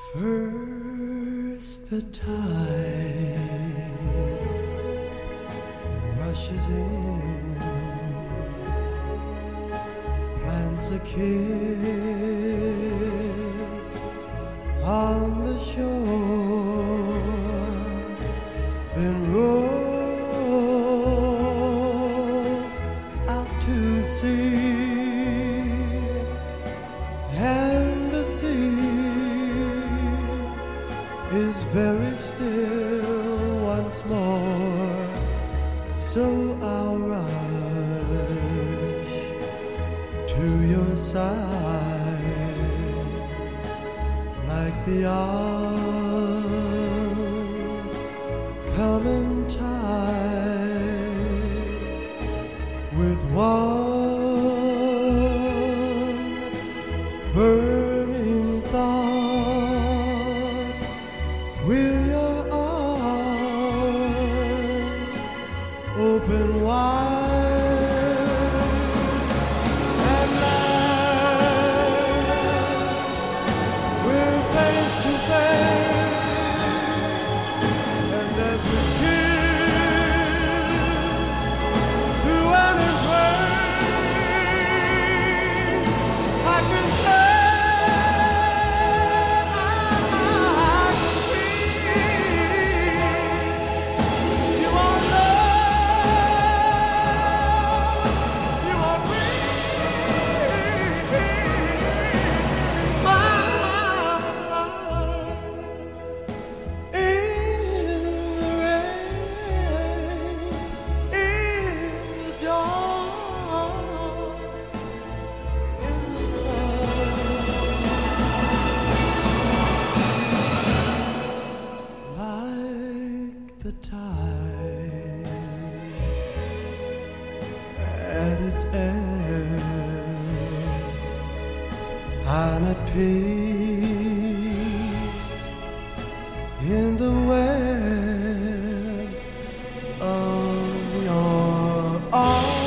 First the tide rushes in, plants a kiss on the shore, then rolls out to sea, and the sea is very still once more. So I'll rush to your side like the oncoming tide, with one burning thought. Will your arms open wide at last? We're face to face, and as we kiss through an embrace, I can tell. The tide at its end, I'm at peace in the web of your arms.